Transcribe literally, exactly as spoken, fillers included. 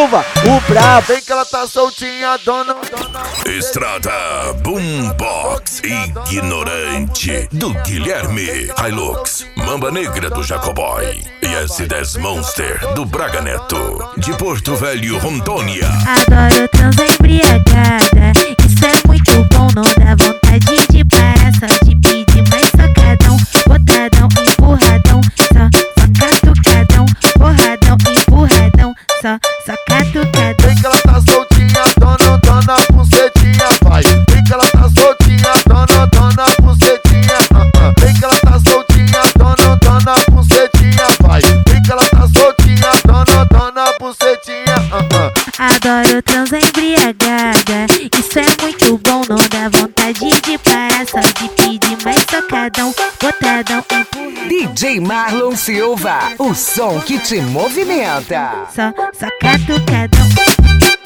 Silva, o brabo. Vem que ela tá soltinha, dona, dona. Estrada Boombox Ignorante do Guilherme Hilux, Mamba Negra do Jacoboy e S dez Monster do Braga Neto, de Porto Velho, Rondônia. Adoro transar embriagada, isso é muito bom, não dá vontade de parar, só de pedir mais socadão, botadão, empurradão, só, só catucadão, porradão, empurradão, só, só catucadão. Vem que ela tá soltinha, dona, dona, bucetinha, vai. Vem que ela tá soltinha, dona, dona, bucetinha, uh -uh. Vem que ela tá soltinha, dona, dona, bucetinha, vai. Vem que ela tá soltinha, dona, dona, bucetinha, uh -uh. Adoro transar embriagada, isso é muito bom, não dá vontade de parar, só de pedir mais socadão, botadão, empurradão. D J Marlon Silva, o som que te movimenta. Só, só catucadão.